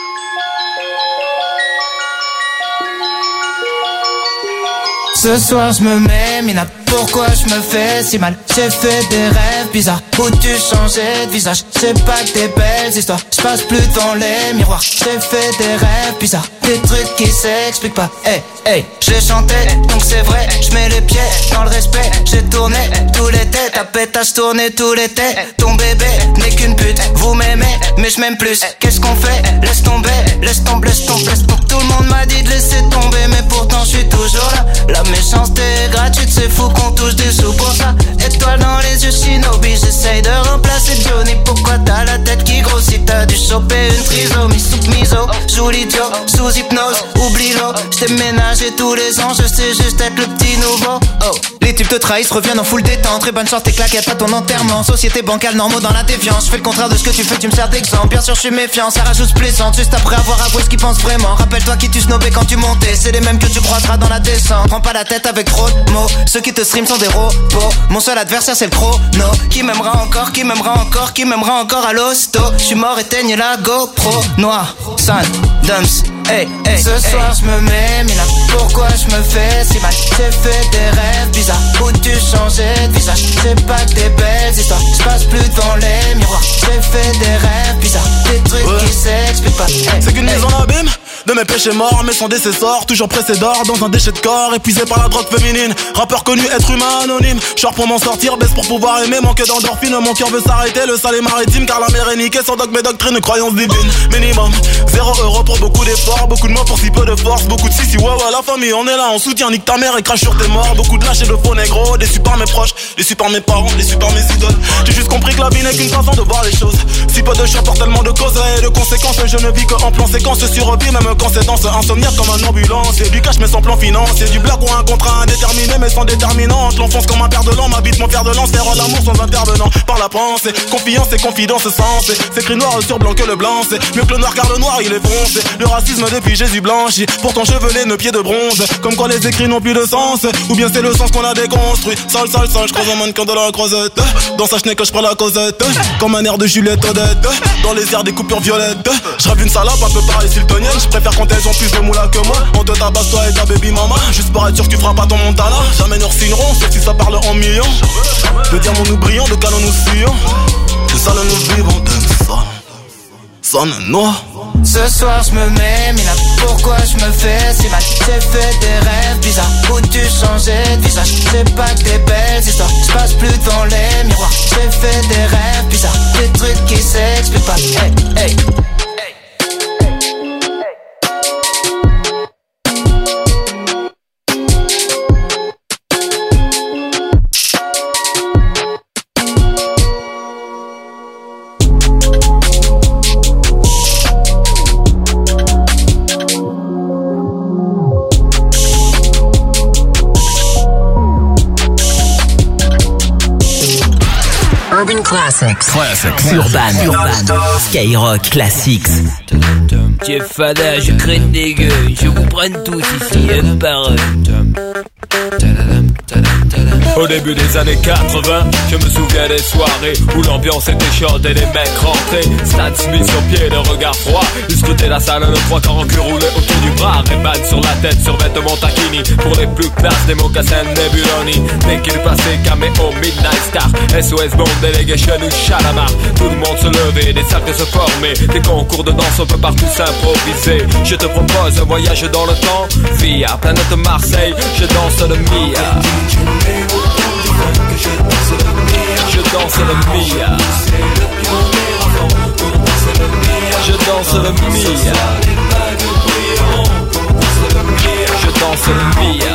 Ce soir je me mets, Mina, pourquoi je me fais si mal? J'ai fait des rêves bizarres où tu changeais de visage. C'est pas que des belles histoires, je passe plus devant les miroirs. J'ai fait des rêves bizarres, des trucs qui s'expliquent pas. Hey, hey, je chantais, donc c'est vrai, je mets les pieds dans le respect. J'ai tourné tout l'été, ta pétasse tournée tout l'été. Ton bébé n'est qu'une pute, vous m'aimez, mais je m'aime plus. Qu'est-ce qu'on fait? Laisse tomber, laisse tomber, laisse tomber, laisse tomber. Tout le monde m'a dit de laisser tomber, mais pourtant je suis toujours là. La méchanceté est gratuite, c'est fou qu'on touche des sous pour ça. Étoile dans les yeux, Shinobi, j'essaye de remplacer Johnny. Pourquoi t'as la tête qui grossit? T'as dû choper une trisomie. Soupe miso, joue l'idiot, sous hypnose, oublie-le. J't'ai ménagé tous les ans, je sais juste être le petit nouveau. Oh, les types te trahissent, reviennent en full détente. Très bonne chance, tes claquettes à ton enterrement. Société bancale, normaux dans la déviance. Je fais le contraire de ce que tu fais, tu me sers d'exemple. Bien sûr, je suis méfiant, ça rajoute plaisante. Juste après avoir avoué ce qu'ils pensent vraiment. Rappelle-toi qui tu snobais quand tu montais. C'est les mêmes que tu croiseras dans la descente. Prends pas la tête avec trop de mots. Ceux qui te stream sont des robots. Mon seul adversaire, c'est le chrono. Qui m'aimera encore, qui m'aimera encore, qui m'aimera encore à l'hosto. Je suis mort, éteigne la GoPro. Noir, Sun, Dumps. Hey, hey, ce hey. soir je me mets, mais là pourquoi je me fais si mal? J'ai fait des rêves bizarres où tu changeais de visage. C'est pas que des belles histoires, je passe plus devant les miroirs. J'ai fait des rêves bizarres, des trucs ouais. qui s'expliquent pas. Hey,
c'est qu'une
hey.
mise en abîme de mes péchés morts, mais sans décessor, toujours pressé d'or dans un déchet de corps, épuisé par la drogue féminine. Rappeur connu, être humain anonyme. Short pour m'en sortir, baisse pour pouvoir aimer, manque d'endorphine. Mon cœur veut s'arrêter, le sale est maritime, car la mer est niquée sans dogme et doctrine, croyance divine. Minimum, zéro euro pour beaucoup d'efforts, beaucoup de mots pour si peu de force, beaucoup de si si ouais ouais la famille, on est là, on soutient, nique ta mère et crache sur tes morts. Beaucoup de lâches et de faux négros, déçus par mes proches, déçus par mes parents, déçus par mes idoles. J'ai juste compris que la vie n'est qu'une façon de voir les choses. Si peu de choix portent tellement de causes et de conséquences, je ne vis que en plan séquence, survie même quand c'est dans ce insomniaque comme un ambulance. Et du cash mais sans plan financier, du blague ou un contrat indéterminé mais sans déterminante. L'enfonce comme un père de l'an, m'habite mon fer de lance, faire l'amour sans intervenant. Par la pensée, confiance et confidence sensée. C'est écrit noir sur blanc que le blanc, c'est mieux que le noir car le noir il est foncé. Le racisme depuis Jésus blanchi, pourtant chevelé, nos pieds de bronze. Comme quoi les écrits n'ont plus de sens, ou bien c'est le sens qu'on a déconstruit. Sale, sale, sale, je croise un mannequin de la croisette. Dans sa chenille que je prends la causette, comme un air de Juliette Odette. Dans les airs des coupures violettes, je rêve une salope un peu pareil siltonienne. Je préfère quand elles ont plus de moula que moi. On te tabasse toi et ta baby mama, juste pour être sûr que tu feras pas ton montana. Jamais nous signerons, sauf si ça parle en millions. De diamants nous brillons, de canons nous fuyons. De ça nous vivons, de ça. Sonne noir.
Ce soir je me mets, mais là pourquoi je me fais si mal? J'ai fait des rêves bizarres où tu changeais de visage. C'est pas que des belles histoires, je passe plus devant les miroirs. J'ai fait des rêves bizarres, des trucs qui s'expliquent pas. Hey, hey.
Urban Classics. Classics. Urban. Urban. Skyrock Classics.
Jeff Fada, je craigne des gueules. Je vous prenne tous ici, un par un.
Au début des années quatre-vingts, je me souviens des soirées où l'ambiance était chaude et les mecs rentraient. Stan Smith sur pied, le regard froid. Ils scrutaient la salle, le trois quarts en cul roulé autour du bras. Ray-Ban sur la tête, sur vêtements taquini. Pour les plus classes, des mocassins Nebuloni. Dès qu'il passait, caméo, Midnight Star, S O S Bond, Delegation ou Shalamar. Tout le monde se levait, des cercles se formaient. Des concours de danse, on peut partout s'improviser. Je te propose un voyage dans le temps via planète Marseille, je danse le Mia. Je danse le Mia. Je danse le Mia. Je danse le Mia.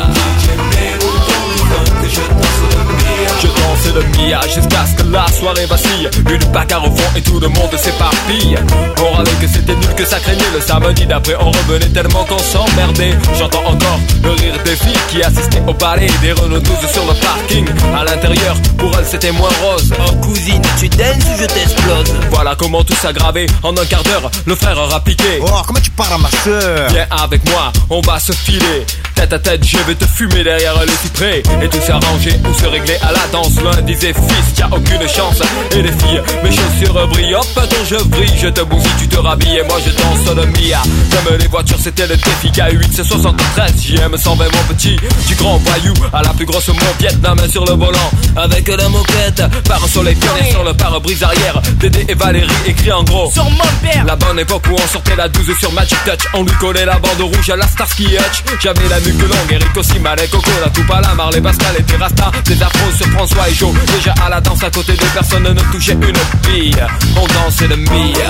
Je danse le Mia jusqu'à ce que la soirée vacille. Une bagarre au fond et tout le monde s'éparpille. On râlait que c'était nul, que ça craignait. Le samedi d'après on revenait tellement qu'on s'emmerdait. J'entends encore le rire des filles qui assistaient au ballet. Des Renault douze sur le parking. À l'intérieur, pour elles c'était moins rose. Oh cousine, tu danses ou je t'explose? Voilà comment tout s'aggravait. En un quart d'heure, le frère aura piqué.
Oh, comment tu parles à ma soeur?
Viens avec moi, on va se filer. Tête à tête, je vais te fumer derrière le cyprès. Et tout s'arranger ou se régler à la danse. L'un disait fils, y'a aucune chance. Et les filles, mes chaussures brillent. Hop, attends, je brille, je te bousille, tu te rhabilles. Et moi je danse le Mia. Comme les voitures, c'était le défi. K huit, c'est soixante-treize, J M cent vingt, mon petit. Du grand voyou à la plus grosse moquette. La main sur le volant, avec la moquette. Par un soleil pionnier sur le pare-brise arrière. Dédé et Valérie écrit en gros sur mon père. La bonne époque où on sortait la douze sur Magic Touch. On lui collait la bande rouge à la Starsky Hutch. J'avais la nuque longue, Eric aussi, Malek, Coco, la Toupala, Marley, Pascal et Terrasta. Des afros sur François et Joe. Déjà à la danse à côté de personne ne touchait une bille. On dansait le Mia.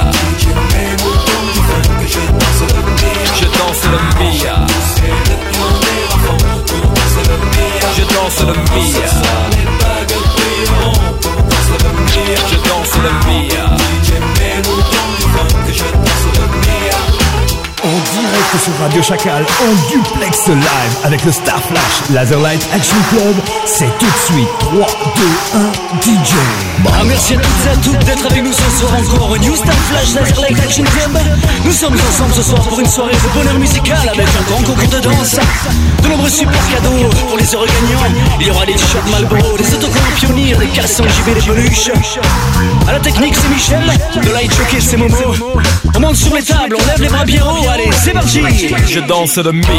Je danse le Mia. Je danse le Mia. Je danse le Mia.
En direct sur Radio Chacal, en duplex live avec le Star Flash Laserlight Action Club, c'est tout de suite trois, deux, un, D J.
Ah, merci à toutes et à toutes d'être avec nous ce soir encore au New Star Flash Laserlight Action Club. Nous sommes ensemble ce soir pour une soirée de bonheur musical avec un grand concours de danse, de nombreux super cadeaux pour les heureux gagnants. Il y aura des t-shirts Malboro, des autocollants Pionnier, des caleçons J B, des peluches. À la technique c'est Michel, de light jockey c'est Momo. On monte sur les tables, on lève les bras bien haut, allez c'est parti.
Je danse le Mia.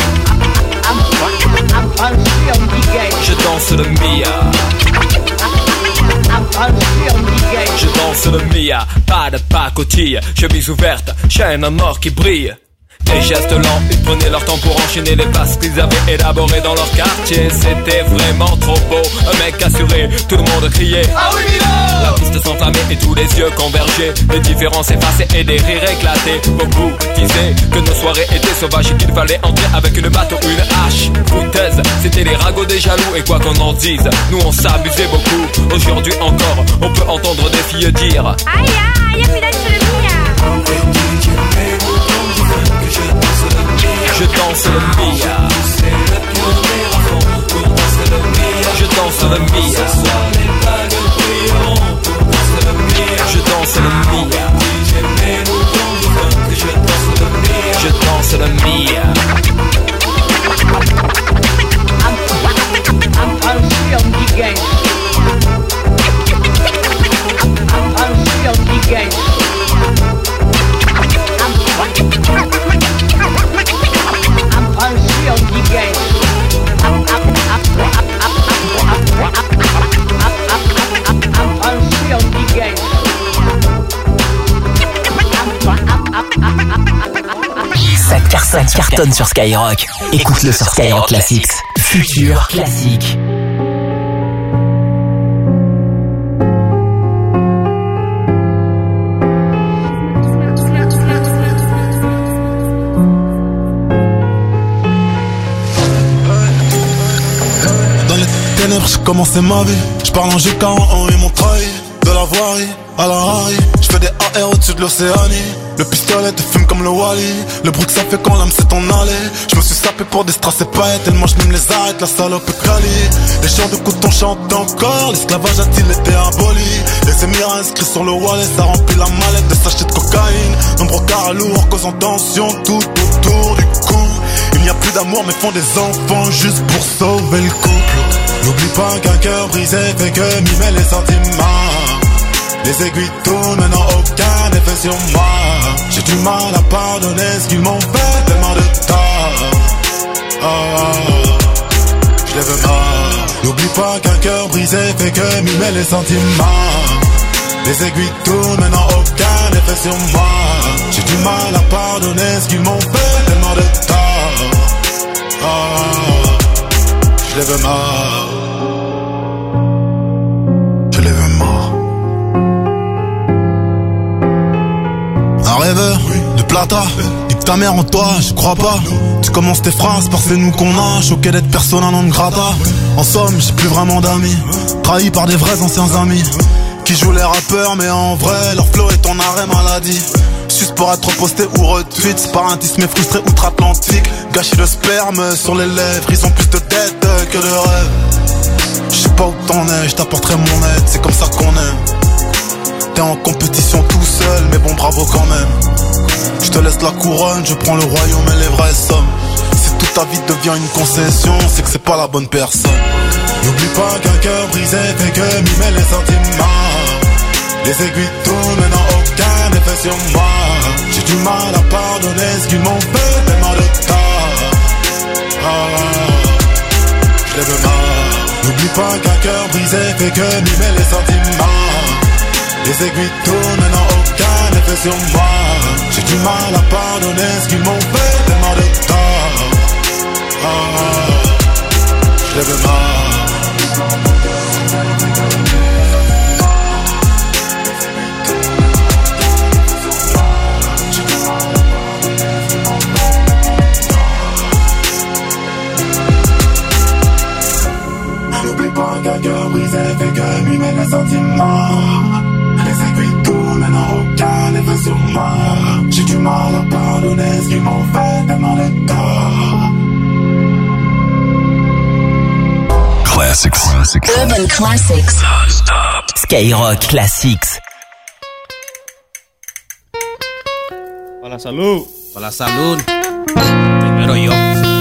Je danse le Mia. Je danse le Mia. Pas de pacotille, chemise ouverte, chaîne en or qui brille. Des gestes lents, ils prenaient leur temps pour enchaîner les passes qu'ils avaient élaborées dans leur quartier. C'était vraiment trop beau, un mec assuré, tout le monde criait ah oui Milo. La piste s'enflammait et tous les yeux convergeaient. Les différences effacées et des rires éclatés. Beaucoup disaient que nos soirées étaient sauvages et qu'il fallait entrer avec une batte ou une hache. Foutaise, c'était les ragots des jaloux. Et quoi qu'on en dise, nous on s'abusait beaucoup. Aujourd'hui encore, on peut entendre des filles dire aïe aïe, aïe, le Je danse le Mia. Je danse le Mia. Je danse le Mia. Je danse le Mia.
Ça cartonne, ça cartonne sur Skyrock. Écoute-le sur Skyrock Classics. Futur classique.
J'ai commencé ma vie, j'parle en G quarante et mon trahi. De la voirie à la Harry, j'fais des A R au-dessus de l'Océanie. Le pistolet te fume comme le Wally. Le bruit que ça fait quand l'âme s'est en allée. J'me suis sapé pour des strass et paillettes. Tellement j'm'aime les arrête, la salope est quali. Les champs de coton chantent encore. L'esclavage a-t-il été aboli? Les émirats inscrits sur le wallet, ça remplit la mallette de sachets de cocaïne. Nombreux carats lourds causant tension tout autour du cou. Il n'y a plus d'amour mais font des enfants juste pour sauver le couple. N'oublie pas qu'un cœur brisé fait que mimer les sentiments. Les aiguilles tournent, maintenant aucun effet sur moi. J'ai du mal à pardonner ce qu'ils m'ont fait, tellement de tort. Oh, je les veux mort. N'oublie pas qu'un cœur brisé fait que mimer les sentiments. Les aiguilles tournent, maintenant aucun effet sur moi. J'ai du mal à pardonner ce qu'ils m'ont fait, tellement de tort. Oh, je les veux mort. Je les veux mort. Un rêveur de plata, nique ta mère en toi, je crois pas. Tu commences tes phrases par c'est nous qu'on a, choqué d'être persona non grata. En somme, j'ai plus vraiment d'amis, trahi par des vrais anciens amis qui jouent les rappeurs, mais en vrai, leur flow est ton arrêt maladie. Juste pour être posté ou retweet, c'est pas un tis mais frustré outre-Atlantique. Gâchis de sperme sur les lèvres, ils ont plus de tête que de rêve. Je sais pas où t'en es, je t'apporterai mon aide, c'est comme ça qu'on aime. T'es en compétition tout seul, mais bon bravo quand même. Je te laisse la couronne, je prends le royaume et les vraies sommes. Si toute ta vie devient une concession, c'est que c'est pas la bonne personne. N'oublie pas qu'un cœur brisé fait que mimer les sentiments. Les aiguilles tournent, maintenant aucun effet sur moi. J'ai du mal à pardonner ce qu'ils m'ont fait, tellement de tort. Oh, je les veux mort. N'oublie pas qu'un cœur brisé fait que mimer les sentiments. Les aiguilles tournent, maintenant aucun effet sur moi. J'ai du mal à pardonner ce qu'ils m'ont fait, tellement de tort. Oh, je les veux mort. N'oublie pas qu'un cœur brisé fait que mimer les sentiments. Les aiguilles tournent, maintenant aucun effet sur moi. J'ai du mal à pardonner ce qu'ils m'ont fait, tellement de tort.
Classics.
Urban Classics.
Non-stop.
Skyrock Classics.
Para la salud.
Para la salud. Primero yo.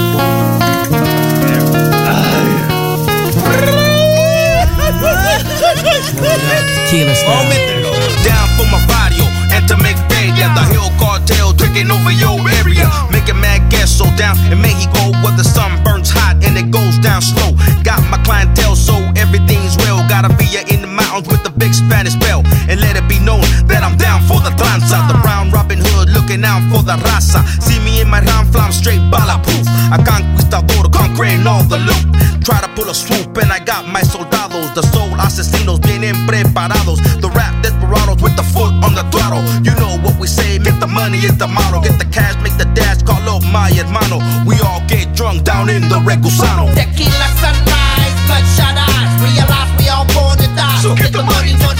Down for my barrio and to make big. Yeah, the Hill Cartel taking over your area. Making mad gas so down in Mexico where the sun burns hot and it goes down slow. Got my clientele so everything's real. Got a villa in the mountains with the big Spanish bell. And let it be known that I'm down for the tranza. The brown Robin Hood looking out for the raza. See me in my Ramflam straight balaproof. A conquistador conquering all the loot. Try to pull a swoop and I got my soldados. The soul asesinos vienen preparados. The rap desperados with the foot on the throttle. You know what we say, make the money is the motto. Get the cash, make the dash, call up my hermano. We all get drunk down in the Recusano.
Tequila sunrise, bloodshot eyes. Realize we all born to die. So get the money for